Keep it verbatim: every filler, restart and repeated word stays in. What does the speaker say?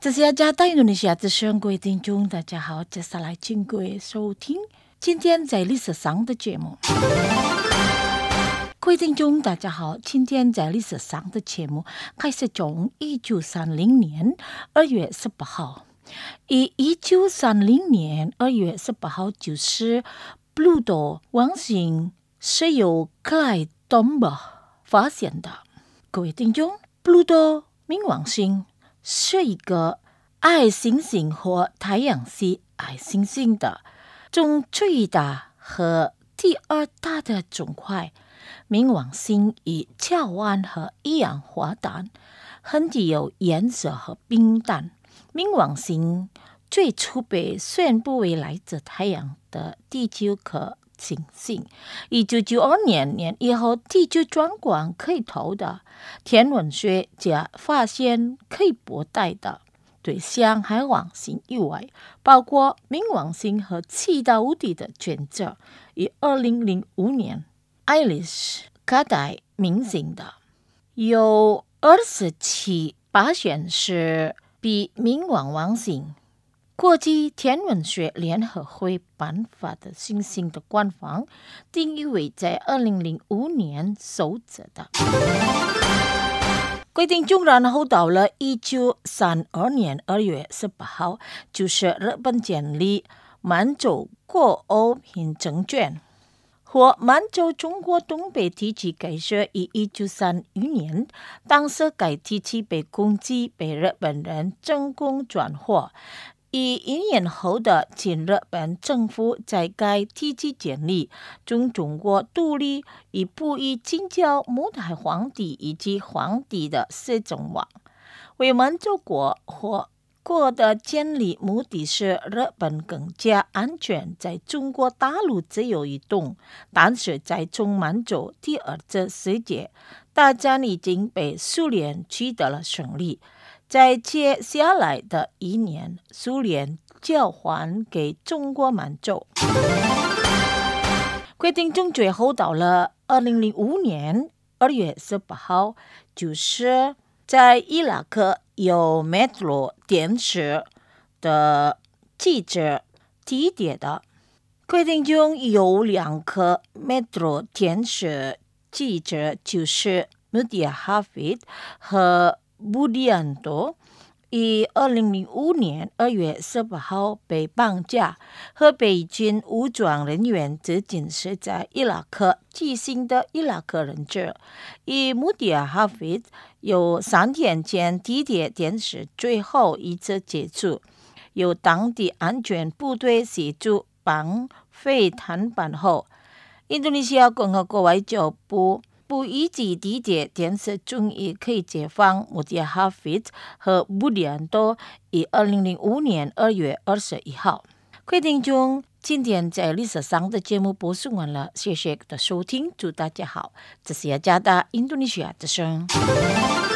这是雅加达印度尼西亚之声，各位听众大家好，接下来请各位收听今天在历史上的节目。各位听众大家好，今天在历史上的节目开始从一九三零年二月十八号。以一九三零年二月十八号就是布鲁多王星是由克莱顿堡发现的。各位听众，布鲁多冥王星是一个矮行星或太阳系矮行星的中最大和第二大的种块。冥王星以较弯和一氧化氮很具有颜色和冰淡。冥王星最初被宣布为来自太阳的第九颗行星。一九九二年年以后，地球转广可以投的天文学家发现可以携带的对象海王星以外，包括冥王星和其他无敌的选择。以二零零五年爱丽丝卡带明星的有二十七发现是比冥王王星。国际天文学联合会颁发的星星的官方定义为在二零零五年收集的。规定中，然后到了一九三二年二月十八号，就是日本建立满洲国欧平政权。或满洲中国东北地区开始于一九三一年，当时该地区被攻击，被日本人成功转化。以一年后的亲日本政府在该地区建立中中国独立，以不以进交末代皇帝以及皇帝的摄政王。为满洲国或国的建立目的是日本更加安全在中国大陆自由移动，但是在中满洲第二次世界大战已经被苏联取得了胜利。在接下来的一年，苏联交还给中国满洲。规定中最后到了二零零五年二月十八号，就是在伊拉克有 Metro 电视的记者地点的。规定中有两颗 Metro 电视记者，就是穆迪亚哈菲德和布迪安多，于二零零五年二月十八号被绑架，和北军武装人员至今是在伊拉克执行的伊拉克人质。以穆迪亚哈菲德有三天前地铁电视最后一次结束，由当地安全部队协助绑匪谈判后，印度尼西亚共和国外交部不预计地铁电视终于可以解放穆迪亚哈菲德和布迪安多，于二零零五年二月二十一号。规定中，今天在历史上的节目播送完了，谢谢的收听，祝大家好，这是雅加达印度尼西亚之声。